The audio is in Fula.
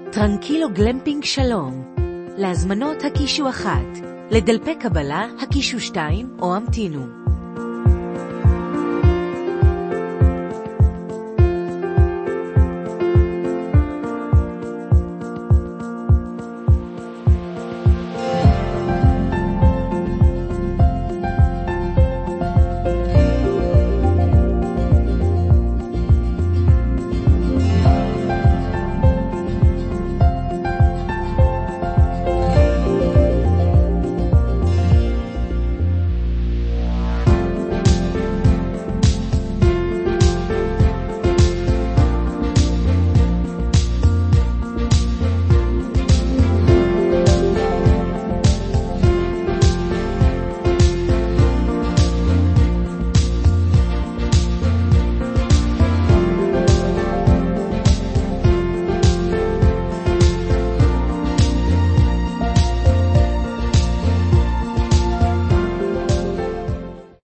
טרנקילו גלמפינג שלום. להזמנות הקישו 1, לדלפי קבלה הקישו 2 או המתינו.